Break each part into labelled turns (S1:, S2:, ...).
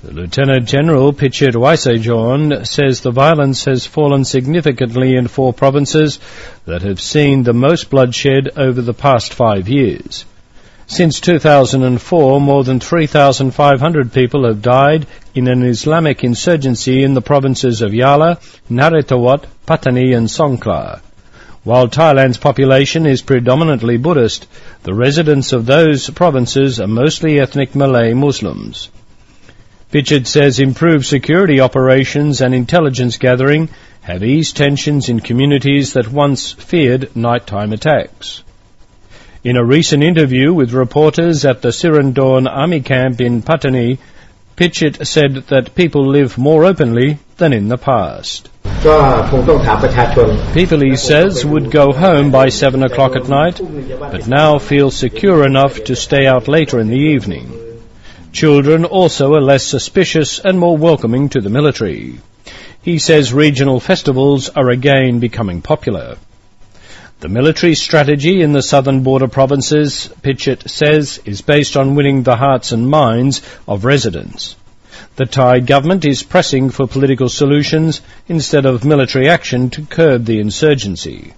S1: Lieutenant General Pichit Waisejorn says the violence has fallen significantly in 4 provinces that have seen the most bloodshed over the past 5 years. Since 2004, more than 3,500 people have died in an Islamic insurgency in the provinces of Yala, Narathiwat, Pattani and Songkhla. While Thailand's population is predominantly Buddhist, the residents of those provinces are mostly ethnic Malay Muslims. Pichit says improved security operations and intelligence gathering have eased tensions in communities that once feared nighttime attacks. In a recent interview with reporters at the Sirindorn Army camp in Pattani, Pichit said that people live more openly than in the past. People, he says, would go home by 7 o'clock at night, but now feel secure enough to stay out later in the evening. Children also are less suspicious and more welcoming to the military. He says regional festivals are again becoming popular. The military strategy in the southern border provinces, Pichit says, is based on winning the hearts and minds of residents. The Thai government is pressing for political solutions instead of military action to curb the insurgency.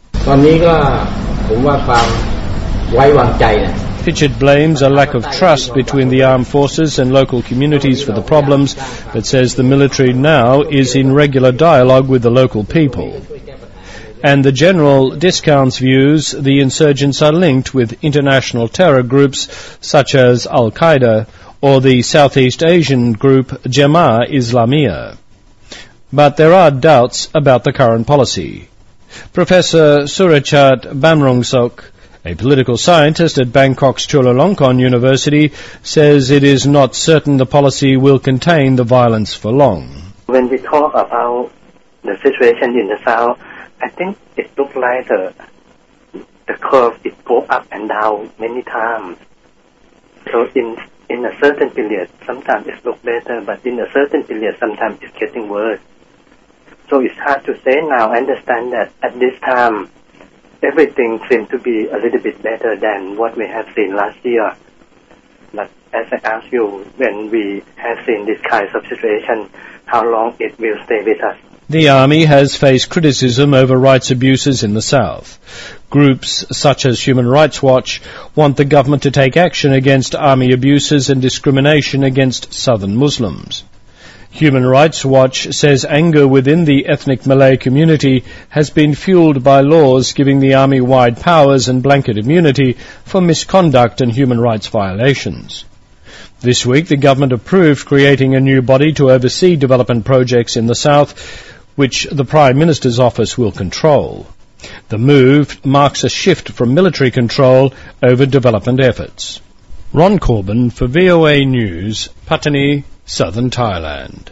S1: Pichit blames a lack of trust between the armed forces and local communities for the problems, but says the military now is in regular dialogue with the local people. And the general discounts views the insurgents are linked with international terror groups such as Al-Qaeda or the Southeast Asian group Jemaah Islamiyah. But there are doubts about the current policy. Professor Surachat Bamrongsok, a political scientist at Bangkok's Chulalongkorn University, says it is not certain the policy will contain the violence for long.
S2: When we talk about the situation in the south, I think it looks like the curve it goes up and down many times. So in a certain period, sometimes it looks better, but in a certain period, sometimes it's getting worse. So it's hard to say now. I understand that at this time, everything seems to be a little bit better than what we have seen last year. But as I asked you, when we have seen this kind of situation, how long it will stay with us?
S1: The army has faced criticism over rights abuses in the south. Groups such as Human Rights Watch want the government to take action against army abuses and discrimination against southern Muslims. Human Rights Watch says anger within the ethnic Malay community has been fueled by laws giving the army wide powers and blanket immunity for misconduct and human rights violations. This week, the government approved creating a new body to oversee development projects in the south, which the Prime Minister's office will control. The move marks a shift from military control over development efforts. Ron Corbin for VOA News, Pattani, Southern Thailand.